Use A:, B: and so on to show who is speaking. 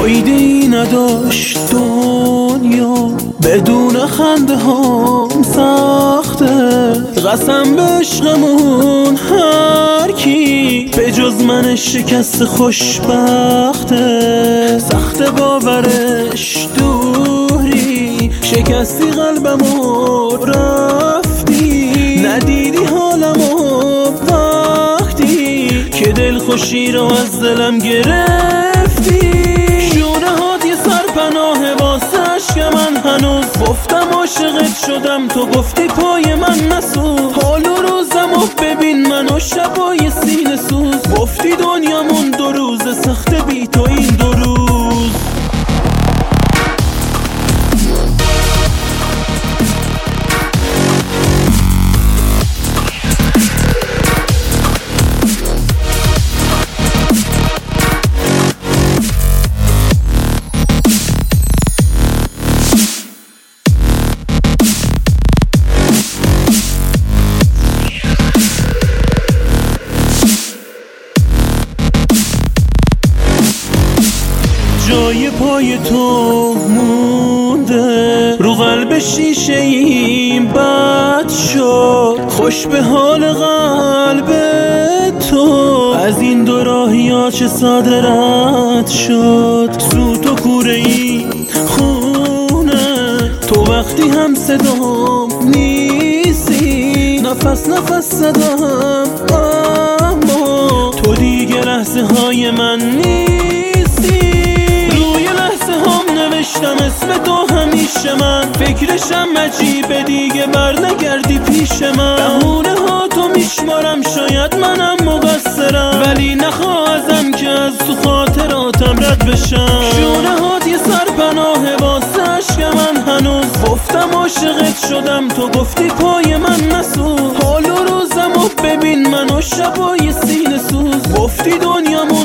A: فایده‌ای نداشت دنیا، بدون خنده هم سخته. قسم به عشقمون هر کی به جز من شکست خوشبخته. سخت باورش دوری، شکستی قلبمو رفتی، ندیدی حالمو وقتی که دلخوشی رو از دلم گرفتی. شونه هات یه سرپناه واسه عشق من هنوز، گفتم عاشقت شدم تو گفتی پای من نسوز. حال و روزمو ببین منو شبای سینه سوز، گفتی دنیامون دو روز سخت بی تو این دو روز. جای پای تو مونده رو قلب شیشه این بد شد، خوش به حال قلب تو از این دو راهیا چه ساده رد شد. سوت و کوره ای خونه تو وقتی هم صدام نیستی، نفس نفس صدام اما تو دیگه لحظه های من نیستی. نوشتم اسم تو همیشه، من فکرشم عجیبه دیگه بر نگردی پیش من. بهونه ها تو میشمارم شاید منم مقصرم، ولی نخواهزم که از تو خاطراتم رد بشم. شونه هات یه سرپناه واسه عشق من هنوز، گفتم عاشقت شدم تو گفتی پای من نسوز. حال و روزمو ببین منو شبای سینه سوز، گفتی دنیامو